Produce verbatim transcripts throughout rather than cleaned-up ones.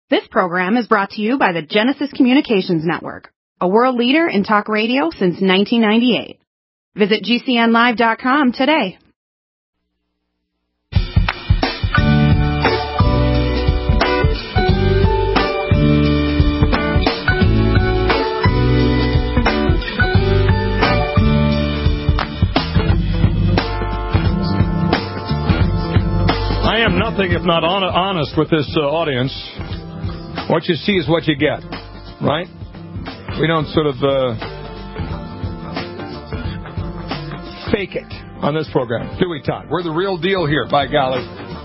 This program is brought to you by the Genesis Communications Network, a world leader in talk radio since nineteen ninety-eight. Visit G C N live dot com today. I am nothing if not on- honest with this uh, audience. What you see is what you get, right? We don't sort of uh, fake it on this program, do we, Todd? We're the real deal here, by golly.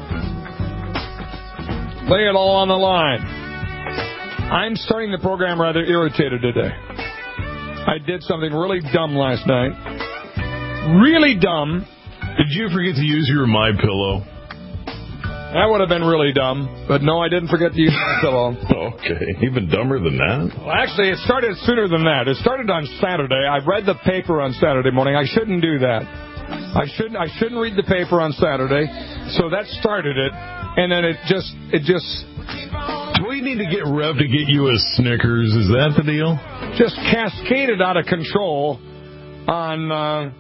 Lay it all on the line. I'm starting the program rather irritated today. I did something really dumb last night. Really dumb. Did you forget to use your My Pillow? That would have been really dumb, but no, I didn't forget to use my pillow. Okay, even dumber than that? Well, actually, it started sooner than that. It started on Saturday. I read the paper on Saturday morning. I shouldn't do that. I shouldn't. I shouldn't read the paper on Saturday. So that started it, and then it just, it just. Do we need to get Rev to get you a Snickers? Is that the deal? Just cascaded out of control on uh,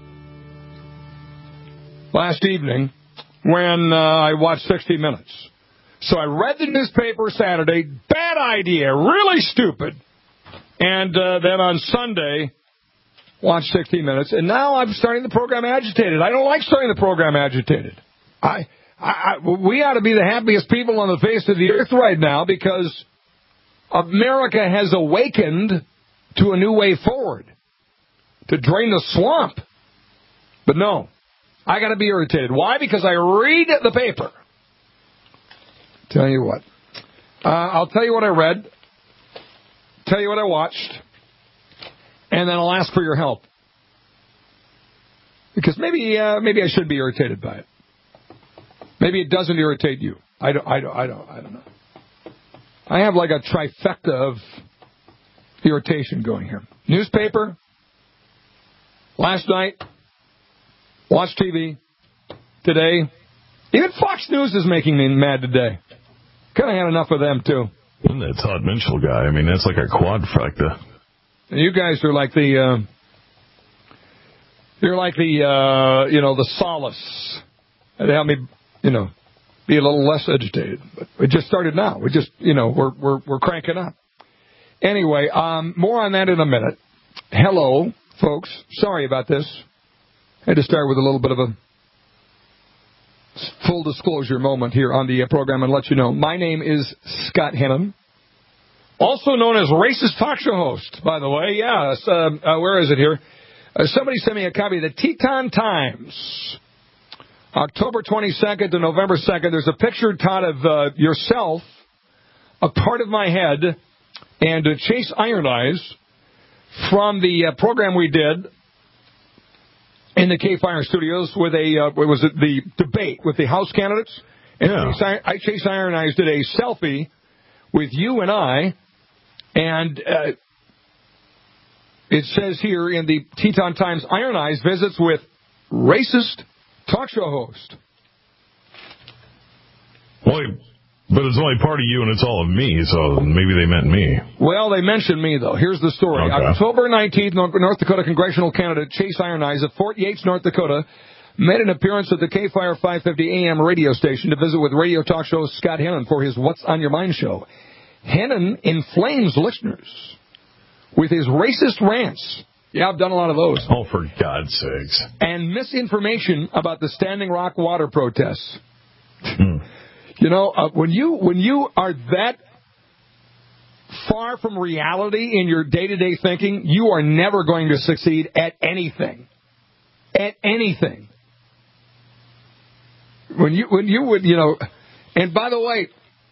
last evening. When uh, I watched sixty minutes. So I read the newspaper Saturday. Bad idea. Really stupid. And uh, then on Sunday, watched sixty minutes. And now I'm starting the program agitated. I don't like starting the program agitated. I, I, I, we ought to be the happiest people on the face of the earth right now because America has awakened to a new way forward. To drain the swamp. But no. I got to be irritated. Why? Because I read the paper. Tell you what. Uh, I'll tell you what I read. Tell you what I watched. And then I'll ask for your help. Because maybe uh, maybe I should be irritated by it. Maybe it doesn't irritate you. I don't, I don't, I don't, I don't know. I have like a trifecta of irritation going here. Newspaper. Last night. Watch T V today. Even Fox News is making me mad today. Kind of had enough of them, too. And that Todd Mitchell guy, I mean, that's like a quadfecta. And you guys are like the, uh, you're like the, uh, you know, the solace. That help me, you know, be a little less agitated. But it just started now. We just, you know, we're we're we're cranking up. Anyway, um, more on that in a minute. Hello, folks. Sorry about this. I had to start with a little bit of a full disclosure moment here on the program and let you know. My name is Scott Hennon, also known as Racist Talk Show Host, by the way. Yeah, uh, uh, where is it here? Uh, somebody sent me a copy of the Teton Times, October twenty-second to November second. There's a picture, Todd, of uh, yourself, a part of my head, and uh, Chase Iron Eyes from the uh, program we did in the K-Fire studios with a, uh, what was it, the debate with the House candidates. And yeah. I, Chase Iron Eyes did a selfie with you and I, and uh, it says here in the Teton Times, Iron Eyes visits with racist talk show host. Well, but it's only part of you and it's all of me, so maybe they meant me. Well, they mentioned me, though. Here's the story. Okay. October nineteenth, North Dakota congressional candidate Chase Iron Eyes of Fort Yates, North Dakota, made an appearance at the K-Fire five fifty A M radio station to visit with radio talk show host Scott Hennon for his What's on Your Mind show. Hennon inflames listeners with his racist rants. Yeah, I've done a lot of those. Oh, for God's sakes. And misinformation about the Standing Rock water protests. Hmm. You know, uh, when you when you are that far from reality in your day-to-day thinking, you are never going to succeed at anything. At anything. When you when you would, you know, and by the way,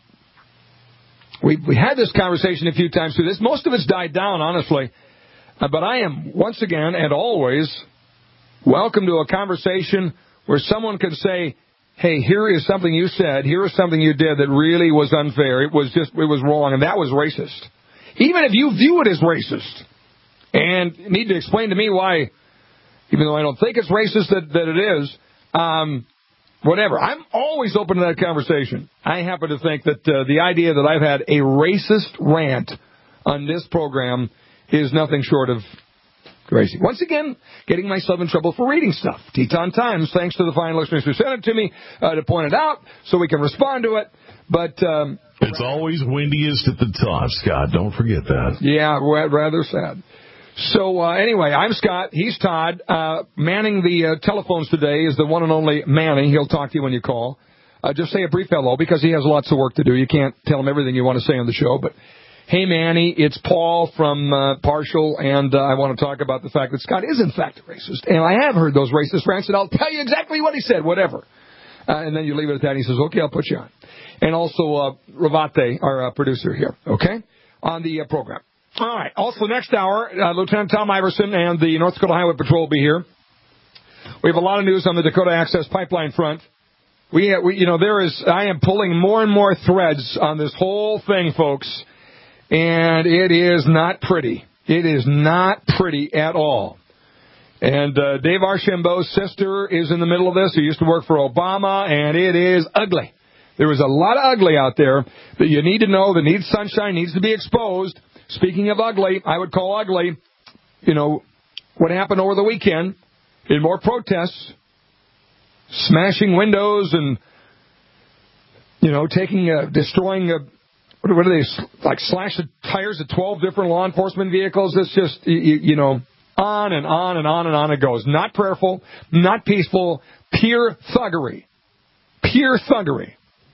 we we had this conversation a few times through this. Most of it's died down, honestly. Uh, but I am once again and always welcome to a conversation where someone can say, hey, here is something you said, here is something you did that really was unfair. It was just, it was wrong, and that was racist. Even if you view it as racist, and need to explain to me why, even though I don't think it's racist that, that it is, um, whatever. I'm always open to that conversation. I happen to think that uh, the idea that I've had a racist rant on this program is nothing short of crazy. Once again, getting myself in trouble for reading stuff. Teton Times, thanks to the fine listeners who sent it to me uh, to point it out so we can respond to it. But um, it's always windiest at the top, Scott. Don't forget that. Yeah, rather sad. So uh, anyway, I'm Scott. He's Todd. Uh, manning the uh, telephones today is the one and only Manny. He'll talk to you when you call. Uh, just say a brief hello because he has lots of work to do. You can't tell him everything you want to say on the show. But, hey, Manny, it's Paul from uh, Partial, and uh, I want to talk about the fact that Scott is, in fact, a racist. And I have heard those racist rants, and I'll tell you exactly what he said, whatever. Uh, and then you leave it at that, and he says, okay, I'll put you on. And also uh, Ravate, our uh, producer here, okay, on the uh, program. All right. Also, next hour, uh, Lieutenant Tom Iverson and the North Dakota Highway Patrol will be here. We have a lot of news on the Dakota Access Pipeline front. We, uh, we, you know, there is. I am pulling more and more threads on this whole thing, folks, and it is not pretty. It is not pretty at all. And uh, Dave Archambault's sister is in the middle of this, who used to work for Obama, and it is ugly. There is a lot of ugly out there that you need to know, that needs sunshine, needs to be exposed. Speaking of ugly, I would call ugly, you know, what happened over the weekend in more protests, smashing windows and, you know, taking, uh, destroying, uh, what, what are they, like slash the tires of twelve different law enforcement vehicles. It's just, you, you know, on and on and on and on it goes. Not prayerful, not peaceful, pure thuggery. Pure thuggery.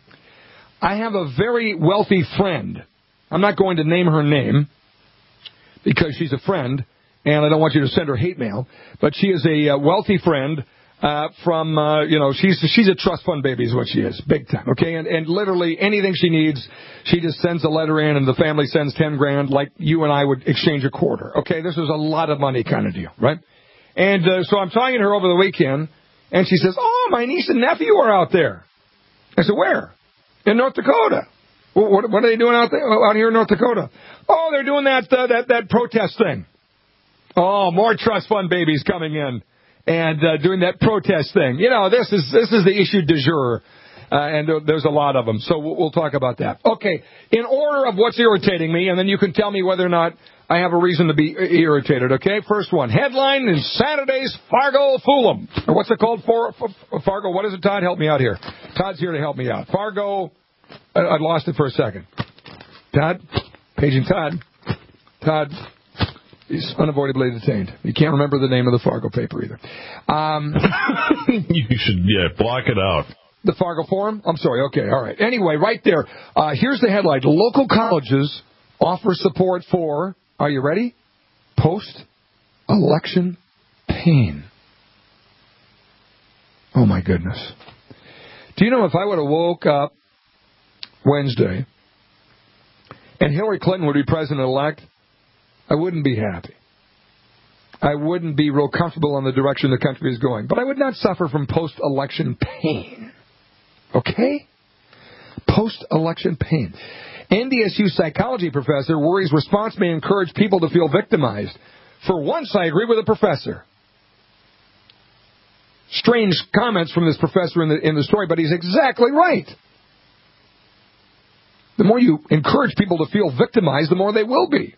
I have a very wealthy friend. I'm not going to name her name because she's a friend, and I don't want you to send her hate mail. But she is a uh, wealthy friend uh, from, uh, you know, she's she's a trust fund baby is what she is, big time, okay? And, and literally anything she needs, she just sends a letter in, and the family sends ten grand like you and I would exchange a quarter, okay? This is a lot of money kind of deal, right? And uh, so I'm talking to her over the weekend, and she says, oh, my niece and nephew are out there. I said, where? In North Dakota. What, what are they doing out there, out here in North Dakota? Oh, they're doing that uh, that that protest thing. Oh, more trust fund babies coming in and uh, doing that protest thing. You know, this is this is the issue du jour, uh, and there's a lot of them. So we'll, we'll talk about that. Okay, in order of what's irritating me, and then you can tell me whether or not I have a reason to be irritated. Okay, first one, headline in Saturday's Fargo Fool'em. Or what's it called? For, for Fargo? What is it, Todd? Help me out here. Todd's here to help me out. Fargo. I, I lost it for a second. Todd? Paging Todd. Todd. He's unavoidably detained. You can't remember the name of the Fargo paper either. Um, you should, yeah, block it out. The Fargo Forum? I'm sorry. Okay, all right. Anyway, right there. Uh, here's the headline. Local colleges offer support for, are you ready? Post-election pain. Oh, my goodness. Do you know if I would have woke up Wednesday and Hillary Clinton would be president-elect, I wouldn't be happy. I wouldn't be real comfortable on the direction the country is going. But I would not suffer from post-election pain. Okay? Post-election pain. N D S U psychology professor worries response may encourage people to feel victimized. For once, I agree with the professor. Strange comments from this professor in the in the story, but he's exactly right. The more you encourage people to feel victimized, the more they will be.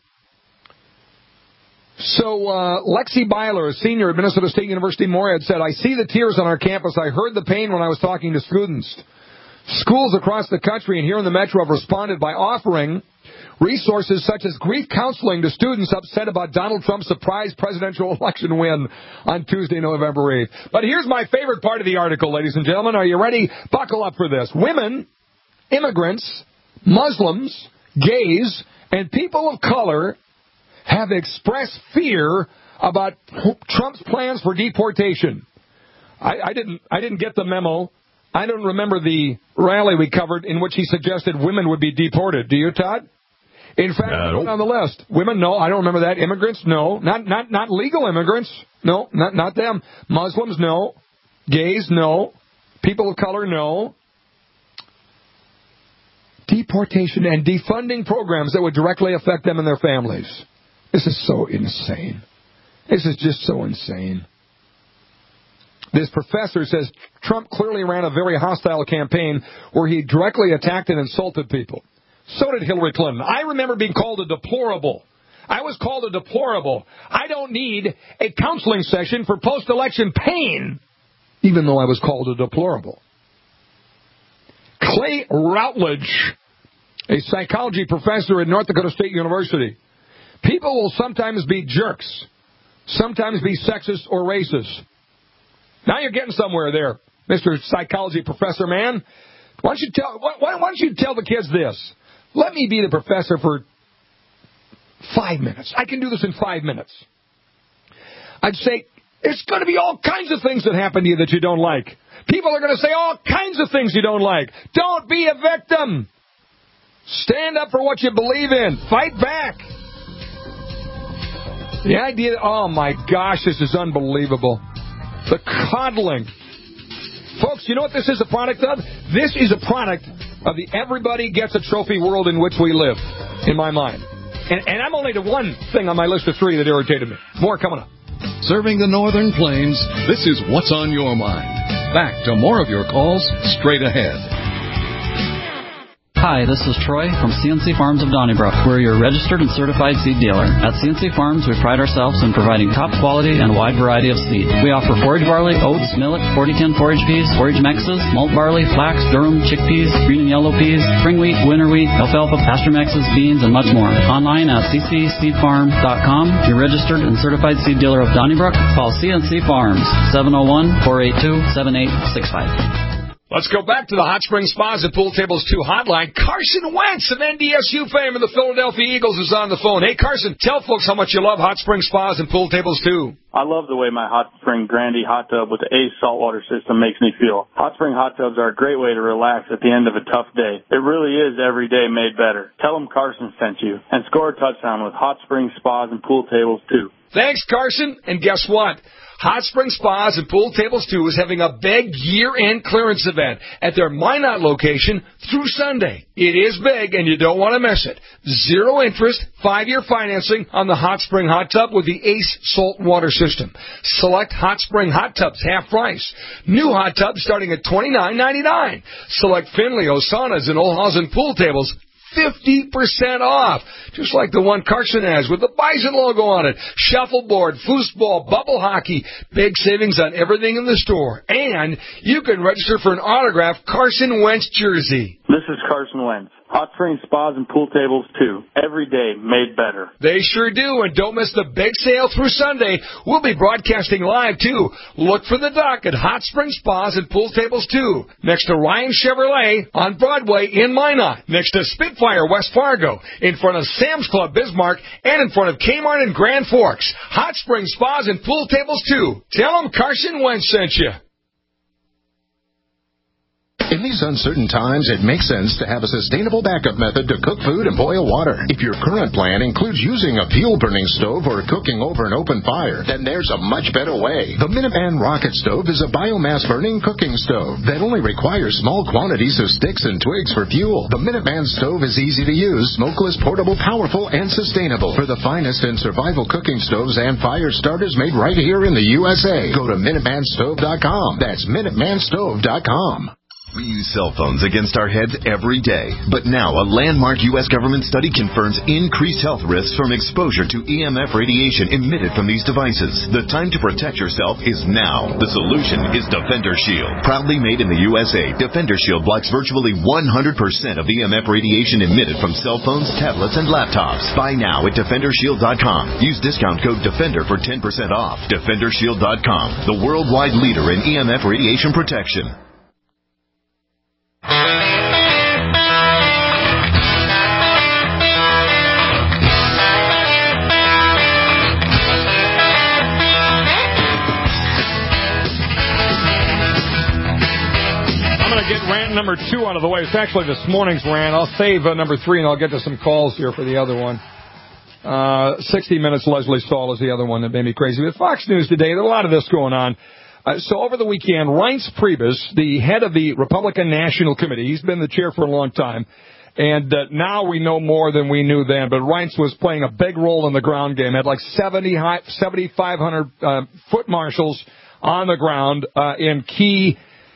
So uh, Lexi Byler, a senior at Minnesota State University Moorhead, said, I see the tears on our campus. I heard the pain when I was talking to students. Schools across the country and here in the metro have responded by offering resources such as grief counseling to students upset about Donald Trump's surprise presidential election win on Tuesday, November eighth. But here's my favorite part of the article, ladies and gentlemen. Are you ready? Buckle up for this. Women, immigrants, Muslims, gays, and people of color have expressed fear about Trump's plans for deportation. I, I didn't I didn't get the memo. I don't remember the rally we covered in which he suggested women would be deported. Do you, Todd? In fact, no. On the list. Women, no, I don't remember that. Immigrants, no. Not not not legal immigrants. No, not not them. Muslims, no. Gays, no. People of color, no. Deportation and defunding programs that would directly affect them and their families. This is so insane. This is just so insane. This professor says Trump clearly ran a very hostile campaign where he directly attacked and insulted people. So did Hillary Clinton. I remember being called a deplorable. I was called a deplorable. I don't need a counseling session for post-election pain, even though I was called a deplorable. Clay Routledge, a psychology professor at North Dakota State University. People will sometimes be jerks, sometimes be sexist or racist. Now you're getting somewhere there, Mister Psychology Professor Man. Why don't you tell, why, why don't you tell the kids this? Let me be the professor for five minutes. I can do this in five minutes. I'd say, there's going to be all kinds of things that happen to you that you don't like. People are going to say all kinds of things you don't like. Don't be a victim. Stand up for what you believe in. Fight back. The idea, oh my gosh, this is unbelievable. The coddling. Folks, you know what this is a product of? This is a product of the everybody gets a trophy world in which we live, in my mind. And, and I'm only to one thing on my list of three that irritated me. More coming up. Serving the Northern Plains, this is What's on Your Mind. Back to more of your calls straight ahead. Hi, this is Troy from C N C Farms of Donnybrook. We're your registered and certified seed dealer. At C N C Farms, we pride ourselves in providing top quality and wide variety of seed. We offer forage barley, oats, millet, forty ten forage peas, forage mixes, malt barley, flax, durum, chickpeas, green and yellow peas, spring wheat, winter wheat, alfalfa, pasture mixes, beans, and much more. Online at c c seed farm dot com. Your registered and certified seed dealer of Donnybrook. Call C N C Farms, seven oh one, four eight two, seven eight six five. Let's go back to the Hot Springs Spas and Pool Tables two hotline. Carson Wentz of N D S U fame and the Philadelphia Eagles is on the phone. Hey, Carson, tell folks how much you love Hot Springs Spas and Pool Tables two. I love the way my Hot Spring Grandy hot tub with the Ace saltwater system makes me feel. Hot Spring hot tubs are a great way to relax at the end of a tough day. It really is every day made better. Tell them Carson sent you and score a touchdown with Hot Spring Spas and Pool Tables two. Thanks, Carson. And guess what? Hot Spring Spas and Pool Tables two is having a big year-end clearance event at their Minot location through Sunday. It is big, and you don't want to miss it. Zero interest, five-year financing on the Hot Spring Hot Tub with the Ace Salt Water System. Select Hot Spring Hot Tubs, half price. New hot tubs starting at twenty-nine ninety-nine. Select Finley, Osanas, and Olhausen Pool Tables, fifty percent off, just like the one Carson has with the Bison logo on it. Shuffleboard, foosball, bubble hockey, big savings on everything in the store. And you can register for an autographed Carson Wentz jersey. This is Carson Wentz. Hot Spring Spas and Pool Tables two. Every day made better. They sure do, and don't miss the big sale through Sunday. We'll be broadcasting live, too. Look for the dock at Hot Spring Spas and Pool Tables two, next to Ryan Chevrolet on Broadway in Minot, next to Spitfire West Fargo, in front of Sam's Club Bismarck, and in front of Kmart in Grand Forks. Hot Spring Spas and Pool Tables two. Tell them Carson Wentz sent you. In these uncertain times, it makes sense to have a sustainable backup method to cook food and boil water. If your current plan includes using a fuel-burning stove or cooking over an open fire, then there's a much better way. The Minuteman Rocket Stove is a biomass-burning cooking stove that only requires small quantities of sticks and twigs for fuel. The Minuteman Stove is easy to use, smokeless, portable, powerful, and sustainable. For the finest in survival cooking stoves and fire starters made right here in the U S A, go to Minuteman Stove dot com. That's Minuteman Stove dot com. We use cell phones against our heads every day. But now a landmark U S government study confirms increased health risks from exposure to E M F radiation emitted from these devices. The time to protect yourself is now. The solution is Defender Shield. Proudly made in the U S A, Defender Shield blocks virtually one hundred percent of E M F radiation emitted from cell phones, tablets, and laptops. Buy now at Defender Shield dot com. Use discount code DEFENDER for ten percent off. Defender Shield dot com, the worldwide leader in E M F radiation protection. Get rant number two out of the way. It's actually this morning's rant. I'll save uh, number three, and I'll get to some calls here for the other one. Uh, sixty Minutes, Leslie Stahl is the other one that made me crazy. With Fox News today, there's a lot of this going on. Uh, so over the weekend, Reince Priebus, the head of the Republican National Committee, he's been the chair for a long time, and uh, now we know more than we knew then, but Reince was playing a big role in the ground game, had like seventy, seventy-five hundred uh, foot marshals on the ground uh, in key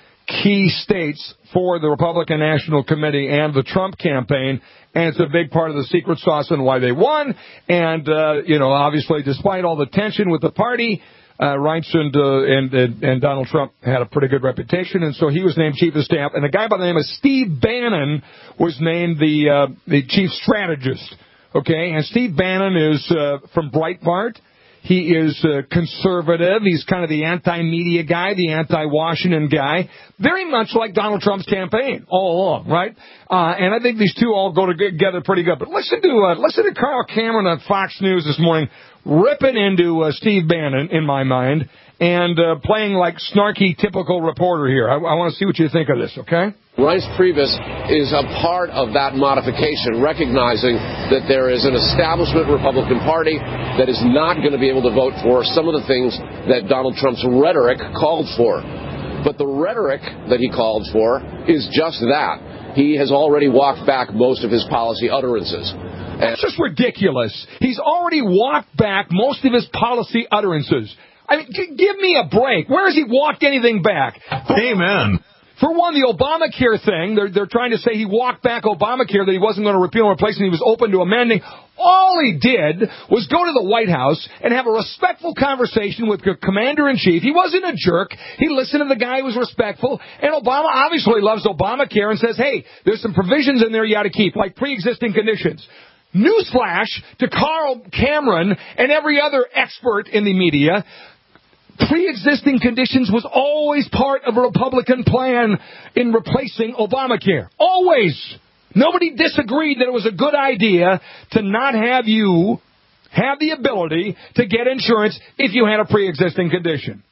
key states for the Republican National Committee and the Trump campaign, and it's a big part of the secret sauce and why they won. And, uh, you know, obviously, despite all the tension with the party, uh, Reince and, uh, and, and, and Donald Trump had a pretty good reputation, and so he was named chief of staff. And a guy by the name of Steve Bannon was named the, uh, the chief strategist. Okay, and Steve Bannon is uh, from Breitbart. He is uh, conservative. He's kind of the anti-media guy, the anti-Washington guy, very much like Donald Trump's campaign all along, right? Uh, and I think these two all go together pretty good. But listen to uh, listen to Carl Cameron on Fox News this morning, ripping into uh, Steve Bannon, in my mind, and uh, playing like snarky, typical reporter here. I, I want to see what you think of this, okay? Reince Priebus is a part of that modification, recognizing that there is an establishment Republican Party that is not going to be able to vote for some of the things that Donald Trump's rhetoric called for. But the rhetoric that he called for is just that. He has already walked back most of his policy utterances. That's just ridiculous. He's already walked back most of his policy utterances. I mean, g- give me a break. Where has he walked anything back? Amen. For one, the Obamacare thing, they're, they're trying to say he walked back Obamacare, that he wasn't going to repeal and replace, and he was open to amending. All he did was go to the White House and have a respectful conversation with the commander-in-chief. He wasn't a jerk. He listened to the guy who was respectful. And Obama obviously loves Obamacare and says, hey, there's some provisions in there you ought to keep, like pre-existing conditions. Newsflash to Carl Cameron and every other expert in the media, pre-existing conditions was always part of a Republican plan in replacing Obamacare. Always. Nobody disagreed that it was a good idea to not have you have the ability to get insurance if you had a pre-existing condition.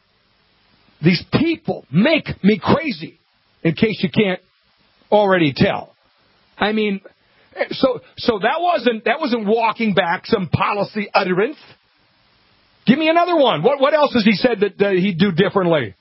These people make me crazy, in case you can't already tell. I mean, so so that wasn't that wasn't walking back some policy utterance. Give me another one. What what else has he said that uh, he'd do differently?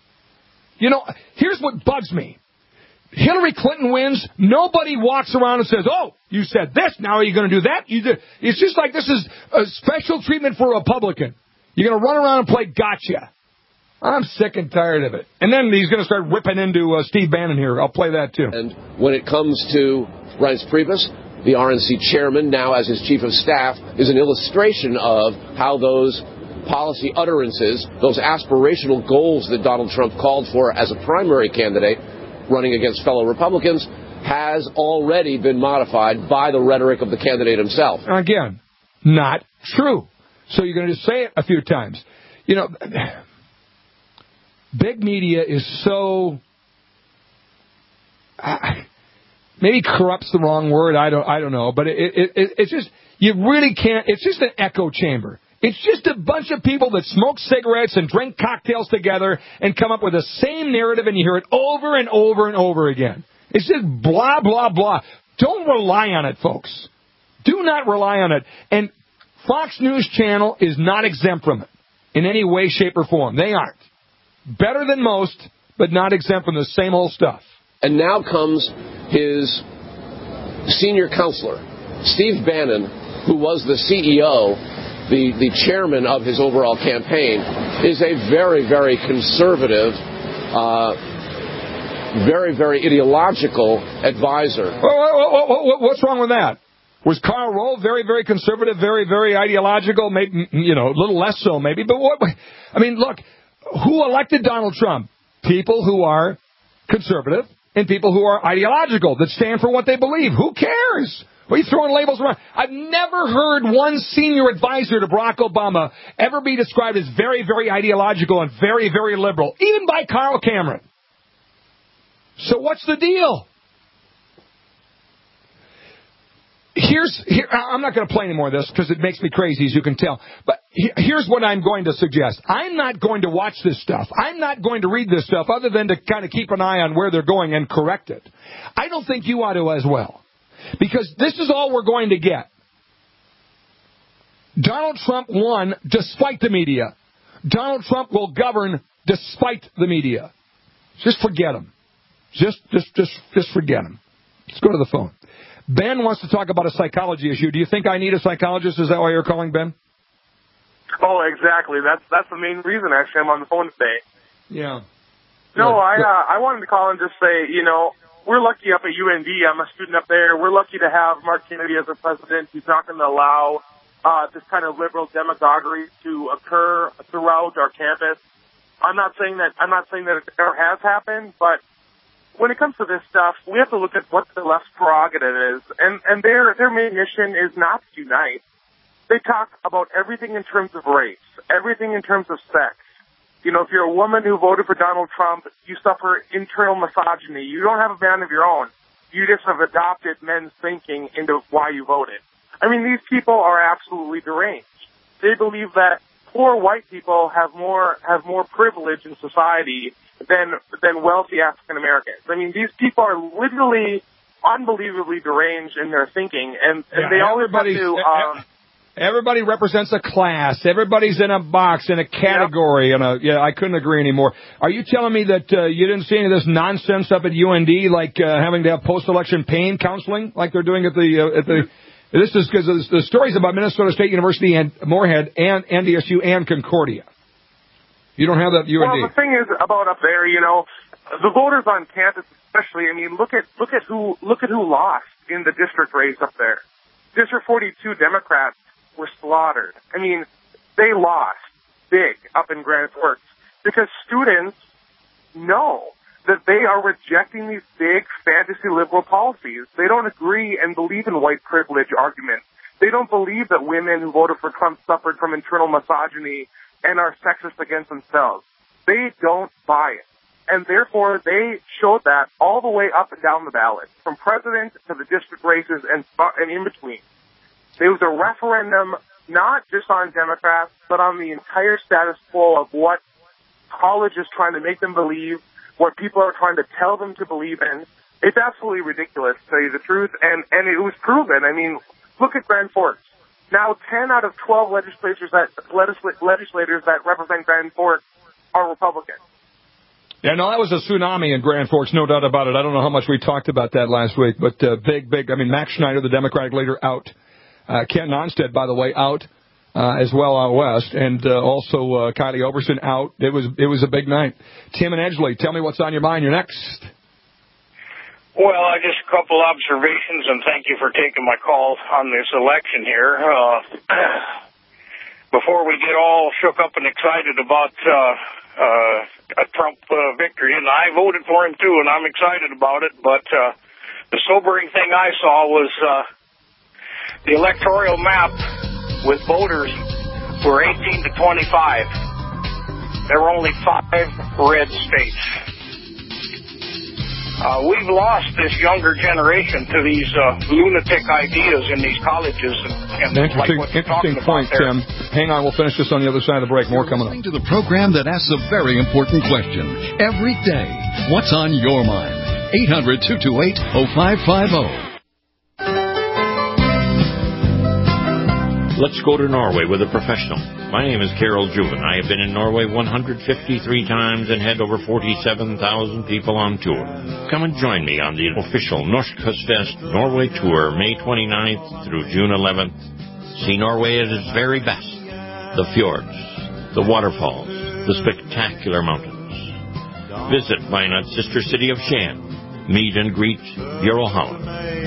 You know, here's what bugs me. Hillary Clinton wins. Nobody walks around and says, oh, you said this. Now are you going to do that? You do. It's just like this is a special treatment for a Republican. You're going to run around and play gotcha. I'm sick and tired of it. And then he's going to start whipping into uh, Steve Bannon here. I'll play that, too. And when it comes to Reince Priebus, the R N C chairman, now as his chief of staff, is an illustration of how those policy utterances, those aspirational goals that Donald Trump called for as a primary candidate running against fellow Republicans, has already been modified by the rhetoric of the candidate himself. Again, not true. So you're going to just say it a few times. You know, big media is so... Uh, maybe corrupt's the wrong word. I don't. I don't know. But it, it, it, it's just you really can't. It's just an echo chamber. It's just a bunch of people that smoke cigarettes and drink cocktails together and come up with the same narrative, and you hear it over and over and over again. It's just blah blah blah. Don't rely on it, folks. Do not rely on it. And Fox News Channel is not exempt from it in any way, shape, or form. They aren't. Better than most, but not exempt from the same old stuff. And now comes his senior counselor, Steve Bannon, who was the C E O, the, the chairman of his overall campaign, is a very, very conservative, uh, very, very ideological advisor. What's wrong with that? Was Karl Rove very, very conservative, very, very ideological? Maybe, you know, a little less so, maybe. But what? I mean, look, who elected Donald Trump? People who are conservative and people who are ideological, that stand for what they believe. Who cares? What are you throwing labels around? I've never heard one senior advisor to Barack Obama ever be described as very, very ideological and very, very liberal, even by Carl Cameron. So what's the deal? Here's, here, I'm not going to play any more of this because it makes me crazy, as you can tell. But here's what I'm going to suggest. I'm not going to watch this stuff. I'm not going to read this stuff other than to kind of keep an eye on where they're going and correct it. I don't think you ought to as well. Because this is all we're going to get. Donald Trump won despite the media. Donald Trump will govern despite the media. Just forget him. Just, just, just, just forget him. Let's go to the phone. Ben wants to talk about a psychology issue. Do you think I need a psychologist? Is that why you're calling, Ben? Oh, exactly. That's that's the main reason, actually, I'm on the phone today. Yeah. No, I uh, I wanted to call and just say, you know, we're lucky up at U N D. I'm a student up there. We're lucky to have Mark Kennedy as our president. He's not going to allow uh, this kind of liberal demagoguery to occur throughout our campus. I'm not saying that I'm not saying that it ever has happened, but when it comes to this stuff, we have to look at what the left's prerogative is, and and their their main mission is not to unite. They talk about everything in terms of race, everything in terms of sex. You know, if you're a woman who voted for Donald Trump, you suffer internal misogyny. You don't have a man of your own. You just have adopted men's thinking into why you voted. I mean, these people are absolutely deranged. They believe that poor white people have more have more privilege in society than than wealthy African Americans. I mean, these people are literally unbelievably deranged in their thinking, and, and yeah, they always have to. Um, Everybody represents a class. Everybody's in a box, in a category. Yep. And a, yeah, I couldn't agree anymore. Are you telling me that uh, you didn't see any of this nonsense up at U N D, like uh, having to have post-election pain counseling, like they're doing at the uh, at the? This is because the stories about Minnesota State University and Moorhead and N D S U and Concordia. You don't have that at U N D. Well, the thing is about up there, you know, the voters on campus, especially. I mean, look at look at who look at who lost in the district race up there. District forty-two Democrats were slaughtered. I mean, they lost big up in Grand Forks because students know that they are rejecting these big fantasy liberal policies. They don't agree and believe in white privilege arguments. They don't believe that women who voted for Trump suffered from internal misogyny and are sexist against themselves. They don't buy it. And therefore, they showed that all the way up and down the ballot, from president to the district races and, and in between. There was a referendum not just on Democrats, but on the entire status quo of what college is trying to make them believe, what people are trying to tell them to believe in. It's absolutely ridiculous, to tell you the truth, and, and it was proven. I mean, look at Grand Forks. Now, ten out of twelve legislators that legisl- legislators that represent Grand Forks are Republicans. Yeah, no, that was a tsunami in Grand Forks, no doubt about it. I don't know how much we talked about that last week, but uh, big, big. I mean, Max Schneider, the Democratic leader, out. Uh, Ken Nonstead, by the way, out uh, as well out west, and uh, also uh, Kylie Oberson out. It was it was a big night. Tim and Edgley, tell me what's on your mind. You're next. Well, I just a couple observations, and thank you for taking my call on this election here. Uh, before we get all shook up and excited about uh, uh, a Trump uh, victory, and I voted for him too, and I'm excited about it. But uh, the sobering thing I saw was. Uh, The electoral map with voters who are eighteen to twenty-five. There were only five red states. Uh, we've lost this younger generation to these uh, lunatic ideas in these colleges. And, and interesting, like interesting point, Tim. Hang on, we'll finish this on the other side of the break. More coming up. To the program that asks a very important question every day. What's on your mind? eight hundred, two two eight, oh five five oh. Let's go to Norway with a professional. My name is Carol Juven. I have been in Norway one hundred fifty-three times and had over forty-seven thousand people on tour. Come and join me on the official Norsk Høstfest Norway tour, May twenty-ninth through June eleventh. See Norway at its very best. The fjords, the waterfalls, the spectacular mountains. Visit Vinut's sister city of Skien. Meet and greet Bjørl Holland.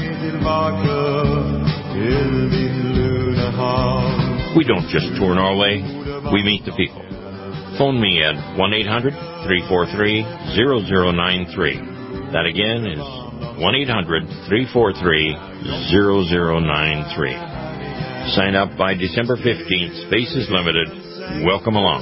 We don't just tour Norway, we meet the people. Phone me at one eight hundred, three four three, zero zero nine three. That again is one eight hundred, three four three, zero zero nine three. Sign up by December fifteenth. Space is limited. Welcome along.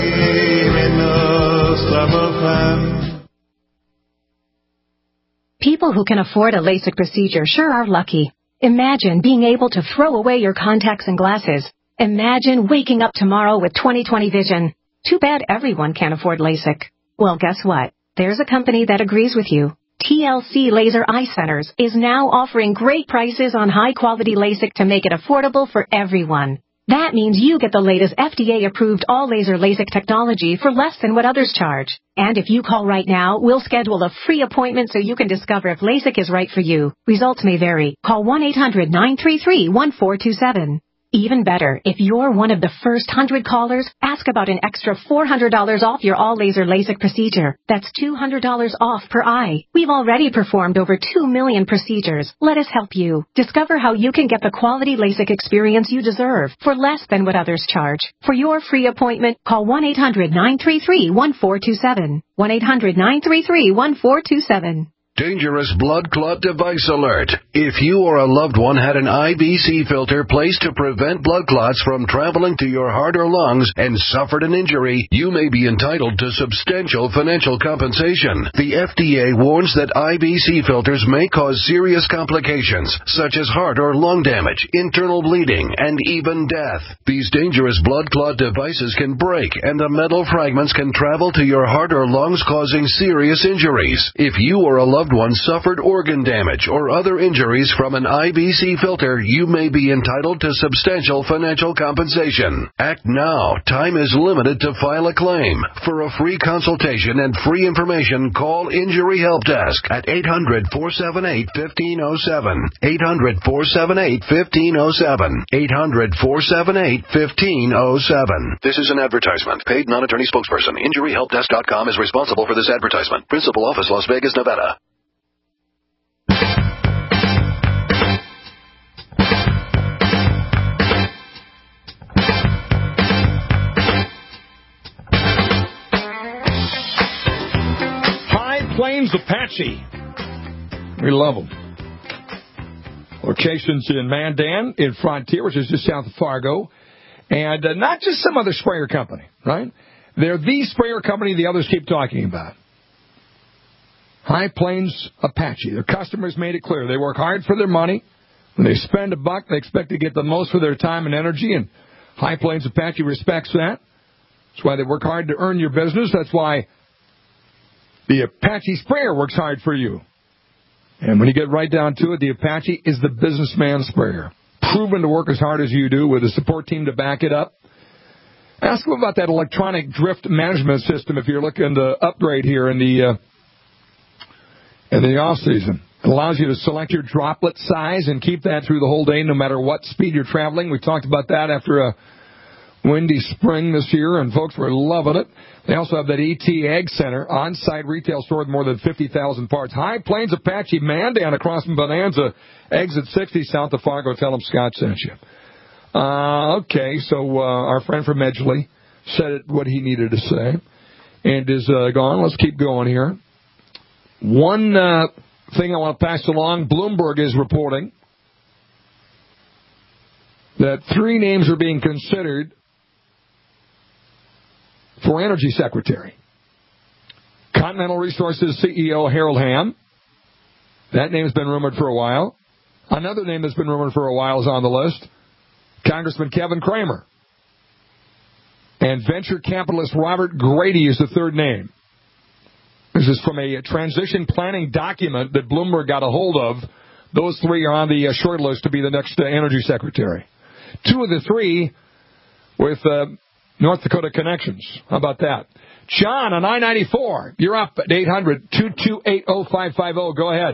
People who can afford a LASIK procedure sure are lucky. Imagine being able to throw away your contacts and glasses. Imagine waking up tomorrow with twenty twenty vision. Too bad everyone can't afford LASIK. Well, guess what? There's a company that agrees with you. T L C Laser Eye Centers is now offering great prices on high-quality LASIK to make it affordable for everyone. That means you get the latest F D A-approved all-laser LASIK technology for less than what others charge. And if you call right now, we'll schedule a free appointment so you can discover if LASIK is right for you. Results may vary. Call one eight hundred, nine three three, one four two seven. Even better, if you're one of the first one hundred callers, ask about an extra four hundred dollars off your all-laser LASIK procedure. That's two hundred dollars off per eye. We've already performed over two million procedures. Let us help you. Discover how you can get the quality LASIK experience you deserve for less than what others charge. For your free appointment, call one eight hundred nine three three one four two seven. one eight hundred nine three three one four two seven. Dangerous blood clot device alert. If you or a loved one had an I V C filter placed to prevent blood clots from traveling to your heart or lungs and suffered an injury, you may be entitled to substantial financial compensation. The F D A warns that I V C filters may cause serious complications, such as heart or lung damage, internal bleeding, and even death. These dangerous blood clot devices can break, and the metal fragments can travel to your heart or lungs, causing serious injuries. If you or a loved one suffered organ damage or other injuries from an I V C filter, you may be entitled to substantial financial compensation. Act now. Time is limited to file a claim. For a free consultation and free information, call Injury Help Desk at eight hundred four seven eight one five zero seven. eight hundred four seven eight one five zero seven. eight hundred four seven eight one five zero seven. This is an advertisement. Paid non-attorney spokesperson. Injury Help Desk dot com is responsible for this advertisement. Principal office, Las Vegas, Nevada. Plains Apache. We love them. Locations in Mandan, in Frontier, which is just south of Fargo. And uh, not just some other sprayer company, right? They're the sprayer company the others keep talking about. High Plains Apache. Their customers made it clear. They work hard for their money. When they spend a buck, they expect to get the most for their time and energy, and High Plains Apache respects that. That's why they work hard to earn your business. That's why the Apache sprayer works hard for you. And when you get right down to it, the Apache is the businessman sprayer. Proven to work as hard as you do with a support team to back it up. Ask them about that electronic drift management system if you're looking to upgrade here in the uh, in the off season. It allows you to select your droplet size and keep that through the whole day no matter what speed you're traveling. We talked about that after a windy spring this year, and folks were loving it. They also have that E T Ag Center, on-site retail store with more than fifty thousand parts. High Plains Apache, Mandan, across from Bonanza, exit sixty south of Fargo. Tell them Scott sent you. Uh, okay, so uh, our friend from Edgeley said what he needed to say and is uh, gone. Let's keep going here. One uh, thing I want to pass along, Bloomberg is reporting that three names are being considered for Energy Secretary. Continental Resources C E O Harold Hamm. That name's been rumored for a while. Another name that's been rumored for a while is on the list. Congressman Kevin Cramer. And venture capitalist Robert Grady is the third name. This is from a transition planning document that Bloomberg got a hold of. Those three are on the uh, short list to be the next uh, Energy Secretary. Two of the three with uh, North Dakota connections. How about that? John on I ninety-four. You're up at eight hundred two two eight oh five five oh. Go ahead.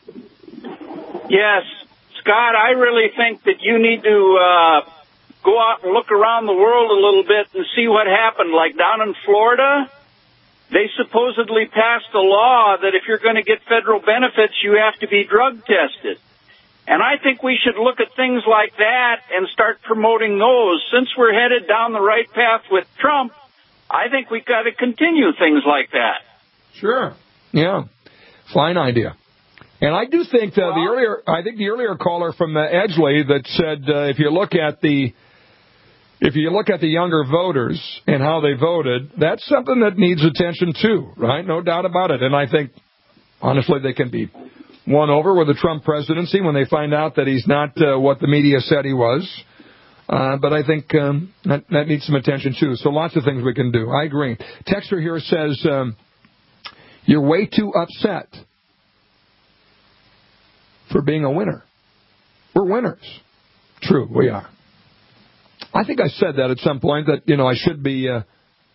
Yes, Scott, I really think that you need to uh, go out and look around the world a little bit and see what happened. Like down in Florida, they supposedly passed a law that if you're going to get federal benefits, you have to be drug tested. And I think we should look at things like that and start promoting those. Since we're headed down the right path with Trump, I think we've got to continue things like that. Sure. Yeah. Fine idea. And I do think uh, the earlier, I think the earlier caller from uh, Edgeley that said uh, if you look at the, if you look at the younger voters and how they voted, that's something that needs attention too, right? No doubt about it. And I think, honestly, they can be won over with the Trump presidency when they find out that he's not uh, what the media said he was. Uh, but I think um, that, that needs some attention, too. So lots of things we can do. I agree. Texter here says, um, you're way too upset for being a winner. We're winners. True, we are. I think I said that at some point, that, you know, I should be uh,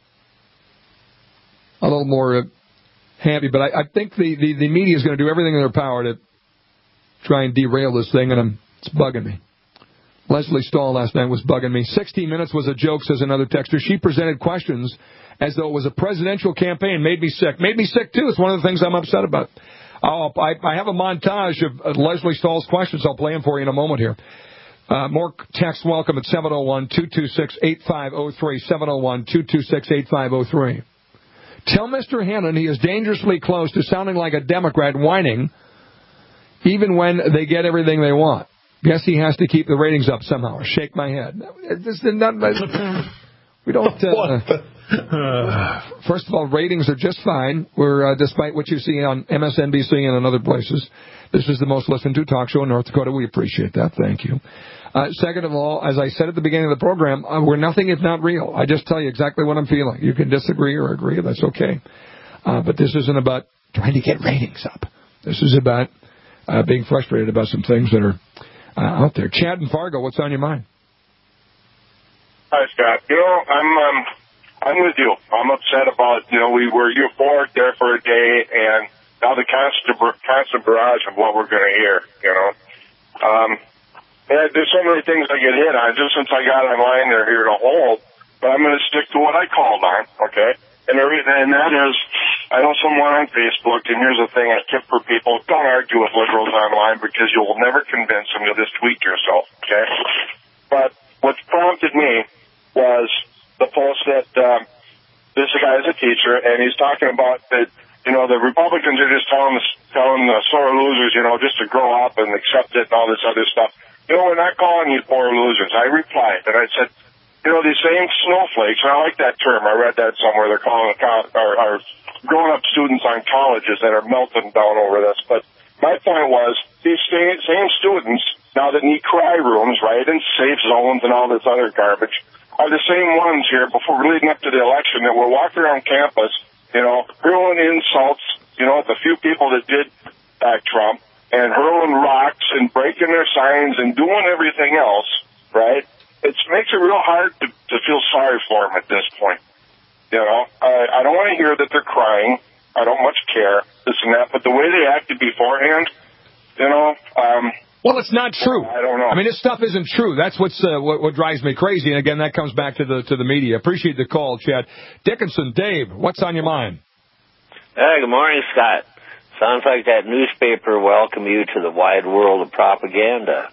a little more uh, happy. But I, I think the, the, the media is going to do everything in their power to try and derail this thing, and I'm, it's bugging me. Leslie Stahl last night was bugging me. sixty minutes was a joke, says another texter. She presented questions as though it was a presidential campaign. Made me sick. Made me sick, too. It's one of the things I'm upset about. I'll, I, I have a montage of uh, Leslie Stahl's questions. I'll play them for you in a moment here. Uh, more text welcome at seven oh one, two two six, eight five oh three, seven oh one, two two six, eight five oh three. Tell Mister Hannon he is dangerously close to sounding like a Democrat whining even when they get everything they want. Guess he has to keep the ratings up somehow. Shake my head. This is not, we don't... Uh, first of all, ratings are just fine. We're, uh, despite what you see on M S N B C and in other places, this is the most listened to talk show in North Dakota. We appreciate that. Thank you. Uh, second of all, as I said at the beginning of the program, uh, we're nothing if not real. I just tell you exactly what I'm feeling. You can disagree or agree. That's okay. Uh, but this isn't about trying to get ratings up. This is about uh, being frustrated about some things that are uh, out there. Chad and Fargo, what's on your mind? Hi, Scott. You know, I'm um, I'm with you. I'm upset about, you know, we were euphoric there for a day, and now the constant, constant barrage of what we're going to hear, you know. Um, and there's so many things I get hit on just since I got online. They're here to hold, but I'm going to stick to what I called on, okay? And, the reason, and that is, I know someone on Facebook, and here's the thing, I tip for people, don't argue with liberals online because you will never convince them. You'll just tweak yourself, okay? But what prompted me was the post that um, this guy is a teacher, and he's talking about that, you know, the Republicans are just telling the, telling the sore losers, you know, just to grow up and accept it and all this other stuff. You know, we're not calling you poor losers. I replied, and I said, you know, these same snowflakes, and I like that term. I read that somewhere. They're calling it our, our grown-up students on colleges that are melting down over this. But my point was, these same, same students, now that need cry rooms, right, and safe zones and all this other garbage, are the same ones here before leading up to the election that were walking around campus, you know, hurling insults, you know, at the few people that did back Trump, and hurling rocks and breaking their signs and doing everything else, right? It makes it real hard to, to feel sorry for them at this point. You know, I, I don't want to hear that they're crying. I don't much care, this and that, but the way they acted beforehand, you know, um... Well, it's not true. I don't know. I mean, this stuff isn't true. That's what's uh, what, what drives me crazy. And again, that comes back to the to the media. Appreciate the call, Chad. Dickinson, Dave, what's on your mind? Hey, good morning, Scott. Sounds like that newspaper welcomed you to the wide world of propaganda.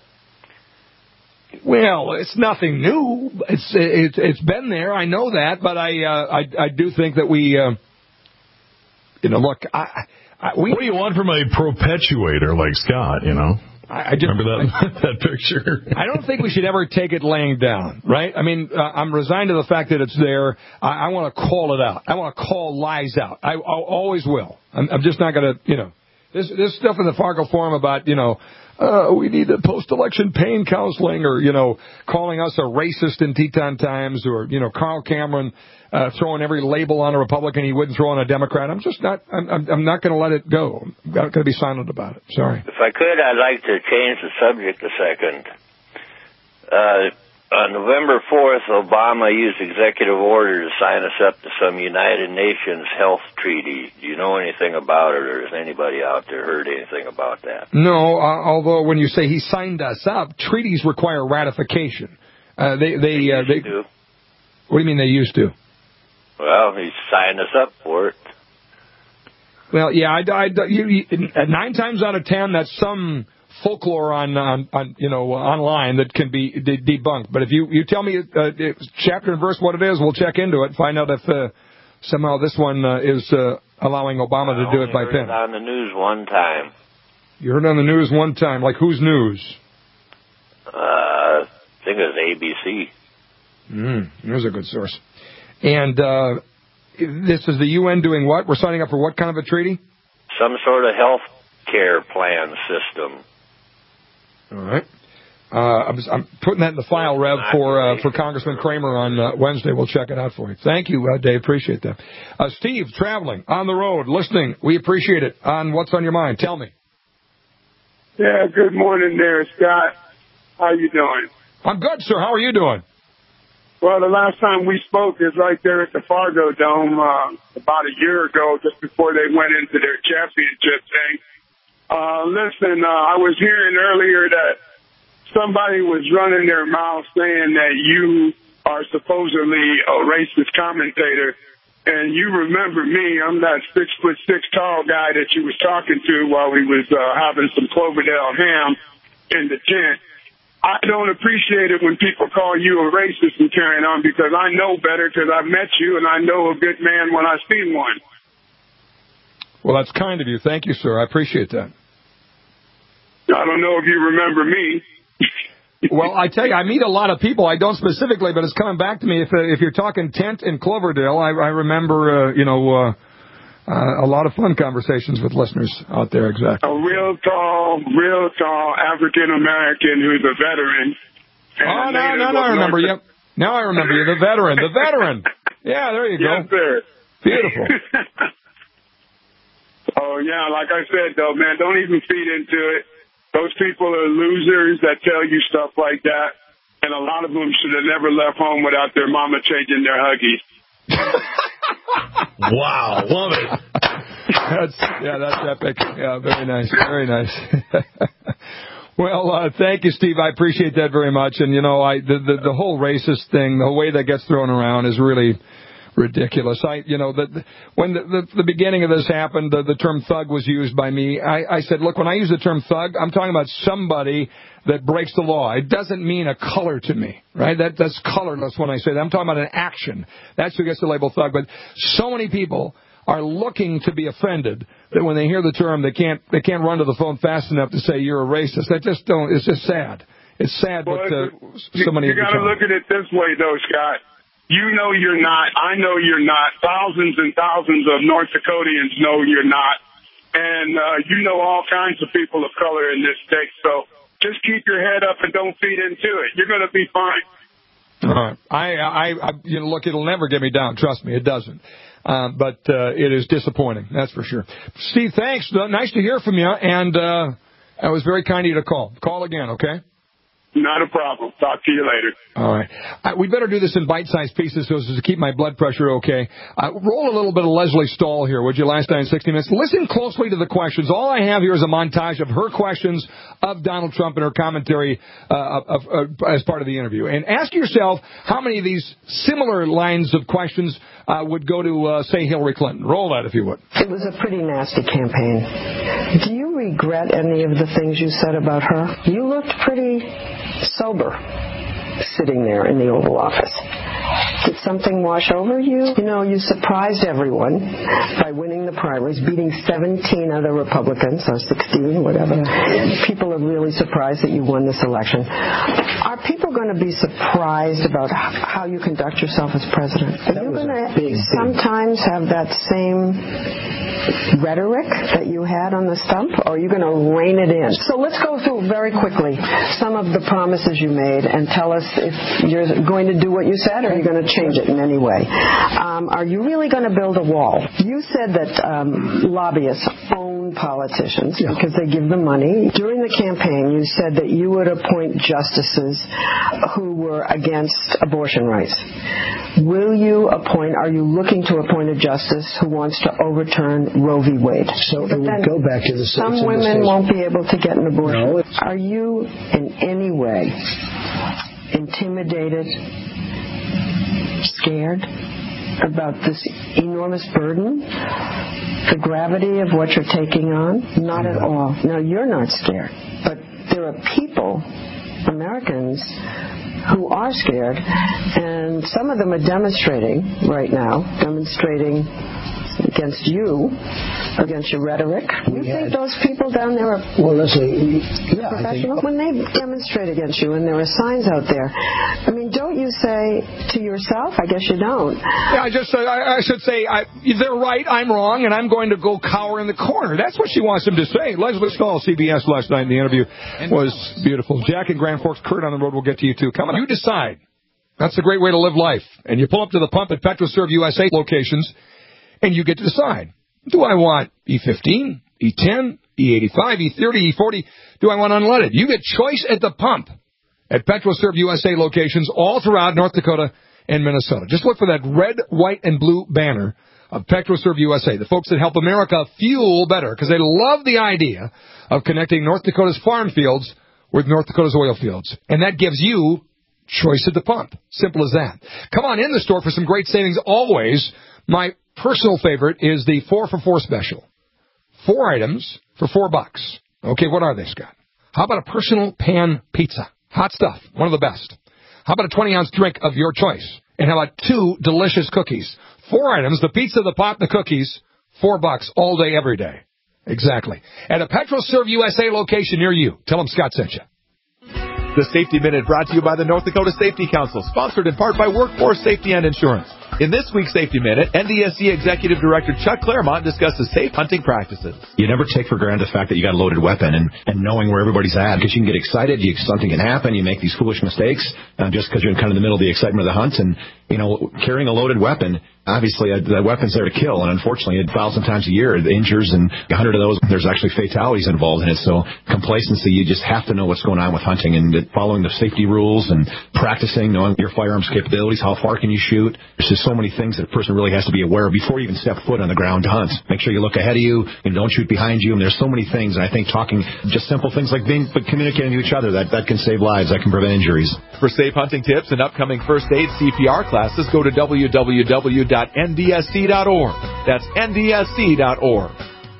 Well, it's nothing new. It's it's it's been there. I know that, but I uh, I I do think that we, uh, you know, look. I, I, we, what do you want from a perpetuator like Scott? You know. I, I just, remember that that picture. I don't think we should ever take it laying down, right? I mean, uh, I'm resigned to the fact that it's there. I, I want to call it out. I want to call lies out. I, I always will. I'm, I'm just not going to, you know, this this stuff in the Fargo Forum about, you know, uh, we need a post-election pain counseling, or, you know, calling us a racist in Teton Times, or, you know, Carl Cameron uh, throwing every label on a Republican he wouldn't throw on a Democrat. I'm just not, I'm, I'm, I'm not going to let it go. I'm going to be silent about it. Sorry. If I could, I'd like to change the subject a second. Uh, on November fourth, Obama used executive order to sign us up to some United Nations health treaty. Do you know anything about it, or has anybody out there heard anything about that? No, uh, although when you say he signed us up, treaties require ratification. Uh, they, they, they uh, they. Do. What do you mean they used to? Well, he signed us up for it. Well, yeah, I, I, you, you, nine times out of ten, that's some folklore on, on, on you know, online that can be de- debunked. But if you, you tell me uh, chapter and verse what it is, we'll check into it and find out if uh, somehow this one uh, is uh, allowing Obama I to do it by heard pen. It on the news one time. You heard it on the news one time. Like whose news? Uh, I think it was A B C. Mm, there's a good source. And uh, this is the U N doing what? We're signing up for what kind of a treaty? Some sort of health care plan system. All right. Uh, I'm, I'm putting that in the file, Rev, for uh, for Congressman Kramer on uh, Wednesday. We'll check it out for you. Thank you, uh, Dave. Appreciate that. Uh, Steve, traveling, on the road, listening. We appreciate it. On What's on Your Mind? Tell me. Yeah, good morning there, Scott. How you doing? I'm good, sir. How are you doing? Well, the last time we spoke is right there at the Fargo Dome uh, about a year ago, just before they went into their championship thing. Uh, listen, uh, I was hearing earlier that somebody was running their mouth saying that you are supposedly a racist commentator. And you remember me, I'm that six foot six tall guy that you was talking to while we was uh, having some Cloverdale ham in the tent. I don't appreciate it when people call you a racist and carrying on, because I know better, because I've met you and I know a good man when I see one. Well, that's kind of you. Thank you, sir. I appreciate that. I don't know if you remember me. Well, I tell you, I meet a lot of people. I don't specifically, but it's coming back to me. If uh, if you're talking tent in Cloverdale, I, I remember, uh, you know, uh, uh, a lot of fun conversations with listeners out there. Exactly. A real tall, real tall African American who's a veteran. Oh no, no, no! I remember you. Now I remember you, the veteran, the veteran. Yeah, there you go. Yes, sir. Beautiful. Oh yeah, like I said though, man, don't even feed into it. Those people are losers that tell you stuff like that, and a lot of them should have never left home without their mama changing their huggies. Wow, love it. That's, yeah, that's epic. Yeah, very nice, very nice. Well, uh, thank you, Steve. I appreciate that very much. And, you know, I the, the, the whole racist thing, the way that gets thrown around is really ridiculous. I, you know, the, when the, the, the beginning of this happened, the, the term thug was used by me. I, I said, look, when I use the term thug, I'm talking about somebody that breaks the law. It doesn't mean a color to me, right? That That's colorless when I say that. I'm talking about an action. That's who gets the label thug. But so many people are looking to be offended that when they hear the term, they can't they can't run to the phone fast enough to say you're a racist. That just don't. It's just sad. It's sad well, what uh, you, so many. You got to look at it this way, though, Scott. You know you're not. I know you're not. Thousands and thousands of North Dakotians know you're not. And uh, you know all kinds of people of color in this state. So just keep your head up and don't feed into it. You're going to be fine. All right. I, I, I, you know, look, it'll never get me down. Trust me, it doesn't. Um, but uh, it is disappointing, that's for sure. Steve, thanks. Nice to hear from you. And uh, it was very kind of you to call. Call again, okay? Not a problem. Talk to you later. All right. Uh, we better do this in bite-sized pieces so as to keep my blood pressure okay. Uh, roll a little bit of Leslie Stahl here, would you, last night in sixty minutes? Listen closely to the questions. All I have here is a montage of her questions of Donald Trump and her commentary uh, of, uh, as part of the interview. And ask yourself how many of these similar lines of questions uh, would go to, uh, say, Hillary Clinton. Roll that, if you would. It was a pretty nasty campaign. Do you regret any of the things you said about her? You looked pretty sober sitting there in the Oval Office. Did something wash over you? You know, you surprised everyone by winning the primaries, beating seventeen other Republicans, or sixteen, whatever. People are really surprised that you won this election. Are people going to be surprised about how you conduct yourself as president? Are you going to sometimes have that same rhetoric that you had on the stump, or are you going to rein it in? So let's go through very quickly some of the promises you made and tell us if you're going to do what you said or you're going to change it in any way. Um, are you really going to build a wall? You said that um, lobbyists own politicians yeah. because they give them money. During the campaign, you said that you would appoint justices who were against abortion rights. Will you appoint, are you looking to appoint a justice who wants to overturn Roe v. Wade? So it would go back to the states. Some women won't be able to get an abortion. No. Are you in any way intimidated, scared about this enormous burden, the gravity of what you're taking on? Not at all. No, you're not scared. But there are people, Americans, who are scared, and some of them are demonstrating right now, demonstrating against you, against your rhetoric. You think those people down there are well, listen, yeah, professional? When they demonstrate against you and there are signs out there, I mean, don't you say to yourself, I guess you don't. Yeah, I just uh, I, I should say, I, they're right, I'm wrong, and I'm going to go cower in the corner. That's what she wants him to say. Leslie Stahl, C B S last night in the interview was beautiful. Jack and Grand Forks, Kurt on the road, we'll get to you too. Come on, you decide. That's a great way to live life. And you pull up to the pump at PetroServe U S A locations, and you get to decide. Do I want E fifteen, E ten, E eighty-five, E thirty, E forty? Do I want unleaded? You get choice at the pump at PetroServe U S A locations all throughout North Dakota and Minnesota. Just look for that red, white, and blue banner of PetroServe U S A, the folks that help America fuel better, because they love the idea of connecting North Dakota's farm fields with North Dakota's oil fields. And that gives you choice at the pump. Simple as that. Come on in the store for some great savings always. My personal favorite is the four for four special. Four items for four bucks. Okay, what are they, Scott? How about a personal pan pizza? Hot stuff. One of the best. How about a twenty-ounce drink of your choice? And how about two delicious cookies? Four items, the pizza, the pop, the cookies, four bucks all day, every day. Exactly. At a PetroServe U S A location near you. Tell them Scott sent you. The Safety Minute brought to you by the North Dakota Safety Council, sponsored in part by Workforce Safety and Insurance. In this week's Safety Minute, N D S C Executive Director Chuck Claremont discusses safe hunting practices. You never take for granted the fact that you got a loaded weapon and, and knowing where everybody's at, because you can get excited, you, something can happen, you make these foolish mistakes uh, just because you're in kind of the middle of the excitement of the hunt. And, you know, carrying a loaded weapon, obviously uh, the weapon's there to kill, and unfortunately a thousand times a year it injures, and a hundred of those, there's actually fatalities involved in it. So complacency, you just have to know what's going on with hunting and following the safety rules and practicing, knowing your firearms capabilities, how far can you shoot. There's just so many things that a person really has to be aware of before you even step foot on the ground to hunt. Make sure you look ahead of you and don't shoot behind you. And there's so many things. And I think talking just simple things like being but communicating to each other, that, that can save lives, that can prevent injuries. For safe hunting tips and upcoming first aid C P R classes, go to w w w dot n d s c dot org. That's n d s c dot org.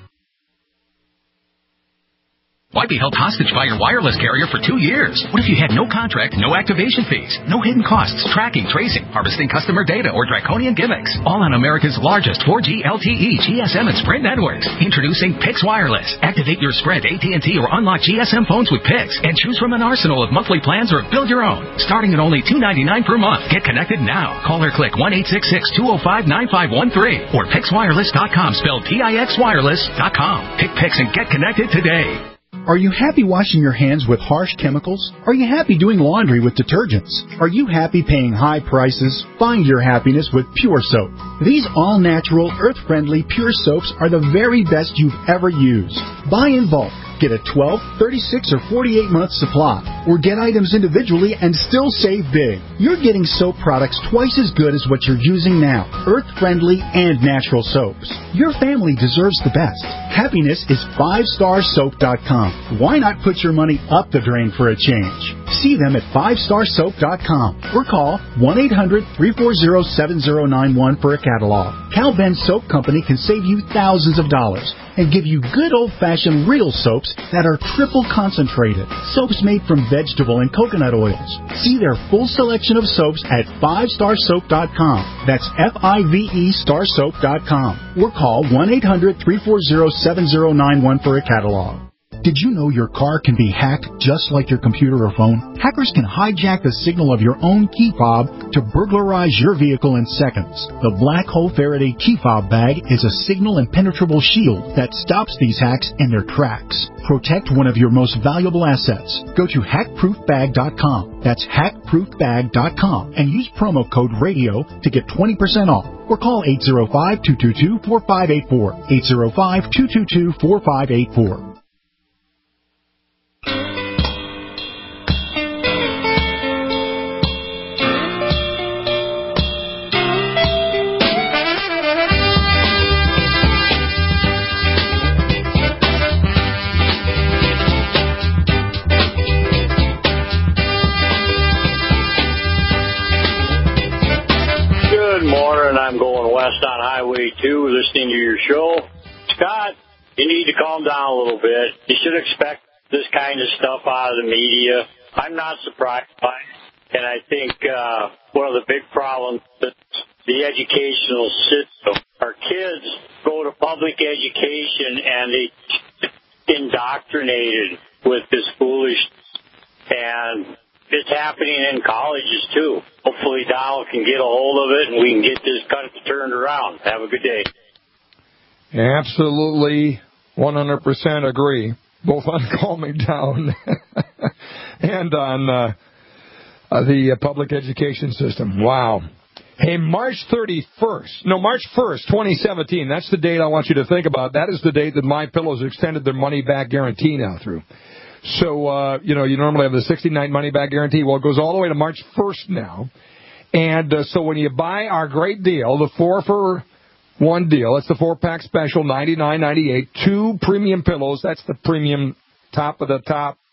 Why be held hostage by your wireless carrier for two years? What if you had no contract, no activation fees, no hidden costs, tracking, tracing, harvesting customer data, or draconian gimmicks? All on America's largest four G L T E, G S M, and Sprint networks. Introducing Pix Wireless. Activate your Sprint, A T and T, or unlock G S M phones with Pix, and choose from an arsenal of monthly plans or build your own. Starting at only two ninety-nine per month. Get connected now. Call or click one eight six six, two oh five, nine five one three or pix wireless dot com, spelled P I X wireless dot com. Pick Pix and get connected today. Are you happy washing your hands with harsh chemicals? Are you happy doing laundry with detergents? Are you happy paying high prices? Find your happiness with Pure Soap. These all-natural, earth-friendly Pure Soaps are the very best you've ever used. Buy in bulk. Get a twelve, thirty-six, or forty-eight month supply. Or get items individually and still save big. You're getting soap products twice as good as what you're using now. Earth-friendly and natural soaps. Your family deserves the best. Happiness is five star soap dot com. Why not put your money up the drain for a change? See them at five star soap dot com or call one eight hundred, three four zero, seven zero nine one for a catalog. Cal Ben Soap Company can save you thousands of dollars and give you good old-fashioned real soaps that are triple concentrated. Soaps made from vegetable and coconut oils. See their full selection of soaps at five star soap dot com. That's F I V E star soap dot com. Or call one eight hundred, three four zero, seven zero nine one for a catalog. Did you know your car can be hacked just like your computer or phone? Hackers can hijack the signal of your own key fob to burglarize your vehicle in seconds. The Black Hole Faraday key fob bag is a signal impenetrable shield that stops these hacks in their tracks. Protect one of your most valuable assets. Go to hack proof bag dot com. That's hack proof bag dot com and use promo code RADIO to get twenty percent off. Or call eight zero five, two two two, four five eight four. eight zero five, two two two, four five eight four. I'm going west on Highway two, listening to your show. Scott, you need to calm down a little bit. You should expect this kind of stuff out of the media. I'm not surprised by it. And I think uh, one of the big problems is the educational system. Our kids go to public education and they indoctrinated with this foolishness. And it's happening in colleges, too. Hopefully Donald can get a hold of it and we can get this country turned around. Have a good day. Absolutely, one hundred percent agree, both on Calm Me Down and on uh, uh, the uh, public education system. Wow. Hey, March thirty-first, no, March first, twenty seventeen, that's the date I want you to think about. That is the date that MyPillow's extended their money-back guarantee now through. So, uh, you know, you normally have the sixty-night money-back guarantee. Well, it goes all the way to March first now. And uh, so when you buy our great deal, the four for one deal, it's the four-pack special, ninety-nine ninety-eight, two premium pillows. That's the premium top of the top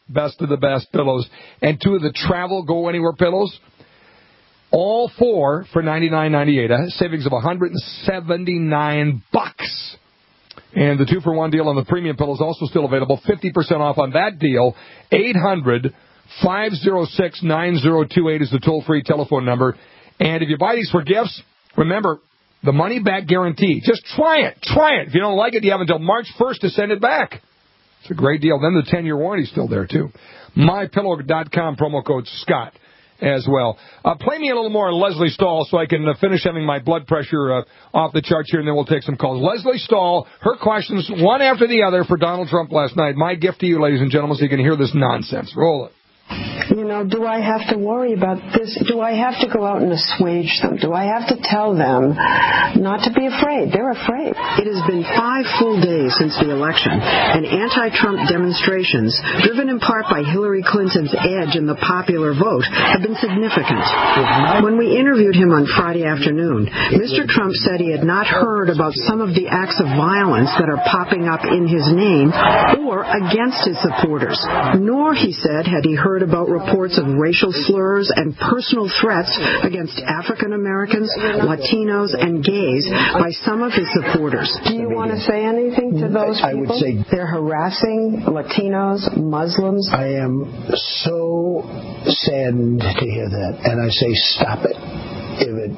best of the best pillows, and two of the travel Go Anywhere pillows. All four for ninety-nine ninety-eight, a savings of one hundred seventy-nine bucks. And the two-for-one deal on the premium pillow is also still available, fifty percent off on that deal. eight hundred, five oh six, nine oh two eight is the toll-free telephone number. And if you buy these for gifts, remember, the money-back guarantee. Just try it. Try it. If you don't like it, you have until March first to send it back. It's a great deal. Then the ten-year warranty is still there, too. my pillow dot com, promo code Scott. As well. Uh, play me a little more on Leslie Stahl so I can uh, finish having my blood pressure uh, off the charts here, and then we'll take some calls. Leslie Stahl, her questions one after the other for Donald Trump last night. My gift to you, ladies and gentlemen, so you can hear this nonsense. Roll it. You know, do I have to worry about this? Do I have to go out and assuage them? Do I have to tell them not to be afraid? They're afraid. It has been five full days since the election, and anti-Trump demonstrations, driven in part by Hillary Clinton's edge in the popular vote, have been significant. When we interviewed him on Friday afternoon, Mister Trump said he had not heard about some of the acts of violence that are popping up in his name or against his supporters, nor, he said, had he heard about reports of racial slurs and personal threats against African Americans, Latinos, and gays by some of his supporters. Do you want to say anything to those people? I would say they're harassing Latinos, Muslims. I am so saddened to hear that, and I say stop it. If it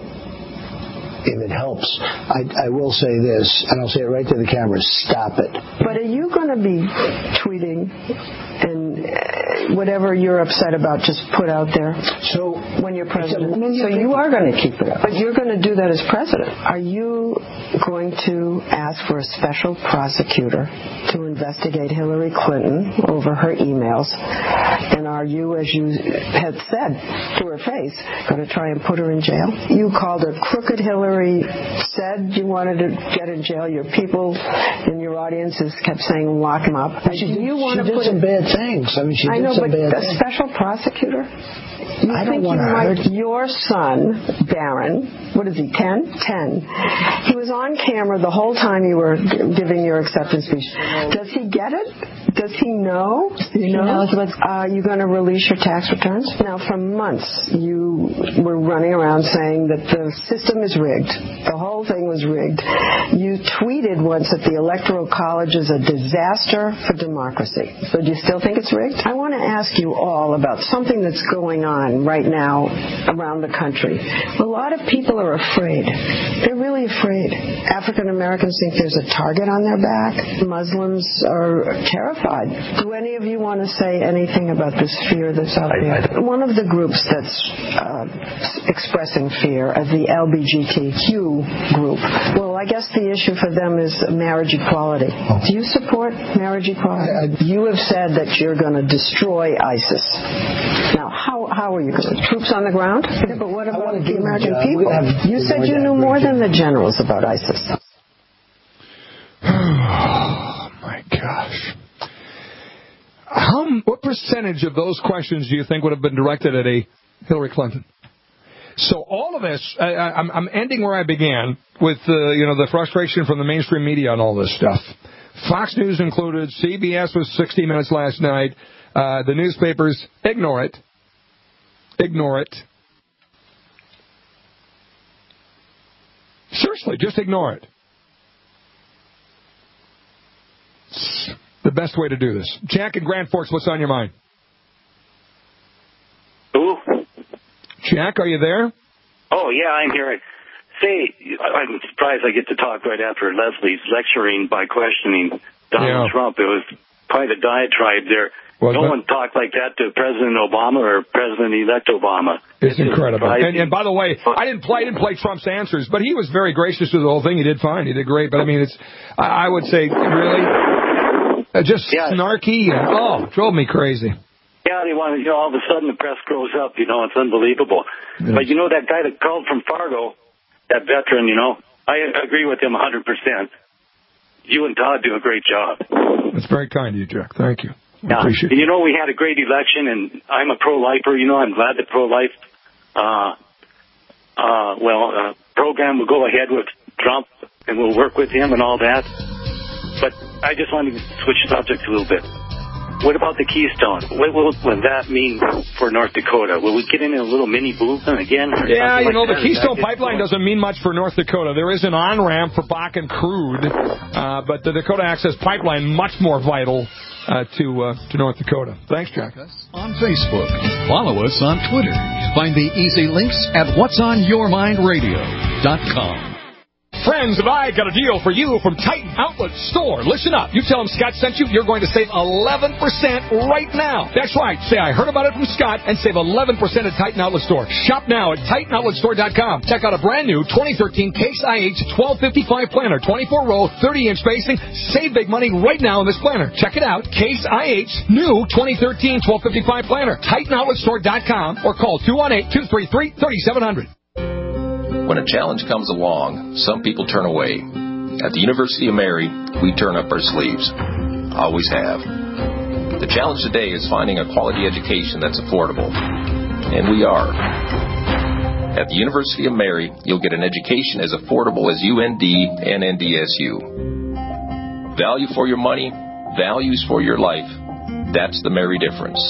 if it helps, I, I will say this, and I'll say it right to the camera: stop it. But are you going to be tweeting and whatever you're upset about, just put out there? So when you're president, so you are going to keep it up, but you're going to do that as president. Are you going to ask for a special prosecutor to investigate Hillary Clinton over her emails? And are you, as you had said to her face, going to try and put her in jail? You called her crooked Hillary, said you wanted to get in jail. Your people in your audiences kept saying lock him up. She did, you want she to did put some bad things. I mean, she I did know, some but bad a things. special prosecutor? You I think don't want you to might, hurt. your son, Barron, what is he, ten? ten. He was on camera the whole time you were g- giving your acceptance speech. Does he get it? Does he know? He knows what's... Are you going to release your tax returns? Now, for months, you were running around saying that the system is rigged. The whole thing was rigged. You tweeted once that the Electoral College is a disaster for democracy. So do you still think it's rigged? I want to ask you all about something that's going on right now around the country. A lot of people are afraid. They're really afraid. African Americans think there's a target on their back. Muslims are terrified. Do any of you want to say anything about this fear that's out there? One of the groups that's uh, expressing fear is the L G B T Q group. Well, I guess the issue for them is marriage equality. Do you support marriage equality? You have said that you're going to destroy ISIS. Now, how how are you going to? Troops on the ground? Yeah, but what about the American people? You said you knew more than the generals about ISIS. Oh, my gosh. How, what percentage of those questions do you think would have been directed at a Hillary Clinton? So all of this, I, I, I'm, I'm ending where I began with uh, you know the frustration from the mainstream media on all this stuff. Fox News included, C B S was sixty minutes last night. Uh, the newspapers, ignore it. Ignore it. Seriously, just ignore it. It's the best way to do this. Jack and Grand Forks, what's on your mind? Who? Jack, are you there? Oh, yeah, I'm here. Say, I'm surprised I get to talk right after Leslie's lecturing by questioning Donald Yeah. Trump. It was quite a diatribe there. Was no it? one talked like that to President Obama or President-elect Obama. It's incredible. surprising. And, and by the way, I didn't play, I didn't play Trump's answers, but he was very gracious to the whole thing. He did fine. He did great. But I mean, it's, I, I would say, really, uh, just Yeah. snarky. And, oh, drove me crazy. Yeah, they want to, you know, all of a sudden the press grows up, you know, it's unbelievable. Yeah. But you know that guy that called from Fargo, that veteran, you know, I agree with him one hundred percent. You and Todd do a great job. That's very kind of you, Jack. Thank you. I Yeah. appreciate And it. you know, we had a great election, and I'm a pro-lifer. You know, I'm glad the pro-life, uh, uh, well, uh, program will go ahead with Trump, and we'll work with him and all that. But I just wanted to switch subjects a little bit. What about the Keystone? What will, will that mean for North Dakota? Will we get in a little mini Blueston again? Yeah, you know, like the Keystone Pipeline doesn't mean much for North Dakota. There is an on-ramp for Bakken crude, uh, but the Dakota Access Pipeline, much more vital uh, to uh, to North Dakota. Thanks, Jack. On Facebook. Follow us on Twitter. Find the easy links at whats on your mind radio dot com. Friends, have I got a deal for you from Titan Outlet Store. Listen up. You tell them Scott sent you, you're going to save eleven percent right now. That's right. Say I heard about it from Scott and save eleven percent at Titan Outlet Store. Shop now at Titan Outlet Store dot com. Check out a brand new twenty thirteen Case I H twelve fifty-five planner, twenty-four row, thirty inch spacing. Save big money right now in this planner. Check it out. Case I H, new twenty thirteen twelve fifty-five planner. Titan Outlet Store dot com or call two one eight, two three three, three seven zero zero. When a challenge comes along, some people turn away. At the University of Mary, we turn up our sleeves. Always have. The challenge today is finding a quality education that's affordable. And we are. At the University of Mary, you'll get an education as affordable as U N D and N D S U. Value for your money, values for your life. That's the Mary difference.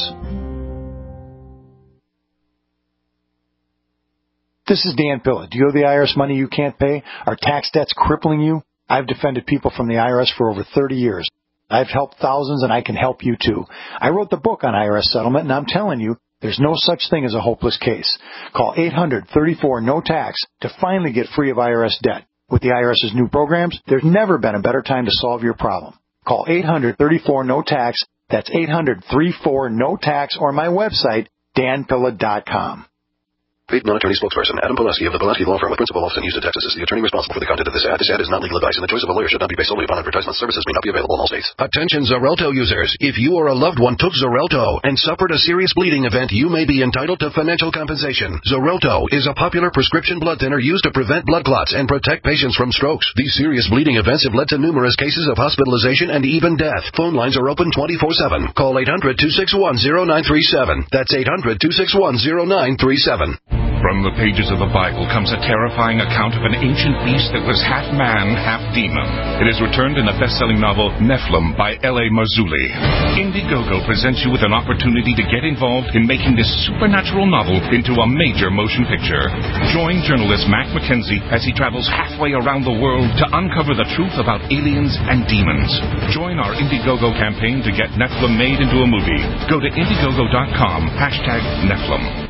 This is Dan Pilla. Do you owe the I R S money you can't pay? Are tax debts crippling you? I've defended people from the I R S for over thirty years. I've helped thousands, and I can help you too. I wrote the book on I R S settlement, and I'm telling you, there's no such thing as a hopeless case. Call eight hundred, thirty-four, no tax to finally get free of I R S debt. With the IRS's new programs, there's never been a better time to solve your problem. Call eight hundred, thirty-four, no tax. That's eight hundred, thirty-four, no tax, or my website, dan pilla dot com. Paid non-attorney spokesperson Adam Pulaski of the Pulaski Law Firm with principal office in Houston, Texas is the attorney responsible for the content of this ad. This ad is not legal advice, and the choice of a lawyer should not be based solely upon advertisement. Services may not be available in all states. Attention Xarelto users. If you or a loved one took Xarelto and suffered a serious bleeding event, you may be entitled to financial compensation. Xarelto is a popular prescription blood thinner used to prevent blood clots and protect patients from strokes. These serious bleeding events have led to numerous cases of hospitalization and even death. Phone lines are open twenty-four seven. Call eight hundred, two six one, zero nine three seven. That's eight hundred, two six one, zero nine three seven. From the pages of the Bible comes a terrifying account of an ancient beast that was half man, half demon. It is returned in the best-selling novel Nephilim by L A Marzulli. Indiegogo presents you with an opportunity to get involved in making this supernatural novel into a major motion picture. Join journalist Mac McKenzie as he travels halfway around the world to uncover the truth about aliens and demons. Join our Indiegogo campaign to get Nephilim made into a movie. Go to Indiegogo dot com, hashtag Nephilim.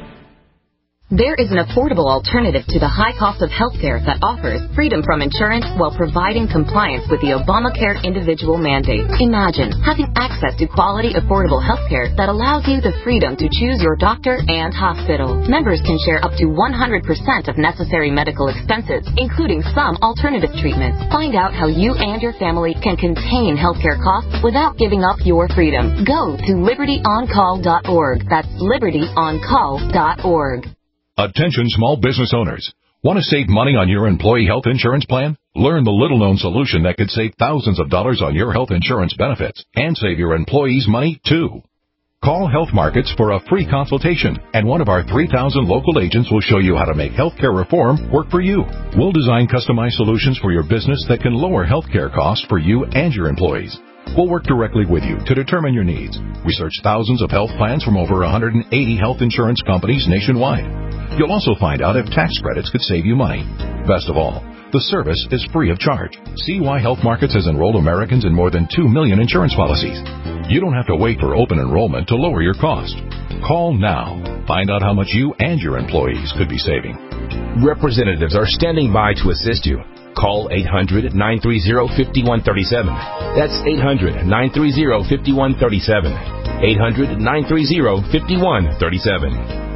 There is an affordable alternative to the high cost of healthcare that offers freedom from insurance while providing compliance with the Obamacare individual mandate. Imagine having access to quality, affordable healthcare that allows you the freedom to choose your doctor and hospital. Members can share up to one hundred percent of necessary medical expenses, including some alternative treatments. Find out how you and your family can contain healthcare costs without giving up your freedom. Go to liberty on call dot org. That's liberty on call dot org. Attention small business owners. Want to save money on your employee health insurance plan? Learn the little-known solution that could save thousands of dollars on your health insurance benefits and save your employees money, too. Call Health Markets for a free consultation, and one of our three thousand local agents will show you how to make healthcare reform work for you. We'll design customized solutions for your business that can lower healthcare costs for you and your employees. We'll work directly with you to determine your needs. Research thousands of health plans from over one hundred eighty health insurance companies nationwide. You'll also find out if tax credits could save you money. Best of all, the service is free of charge. See why Health Markets has enrolled Americans in more than two million insurance policies. You don't have to wait for open enrollment to lower your cost. Call now. Find out how much you and your employees could be saving. Representatives are standing by to assist you. Call eight hundred, nine three zero, five one three seven. That's eight hundred, nine three zero, five one three seven. eight hundred, nine three zero, five one three seven.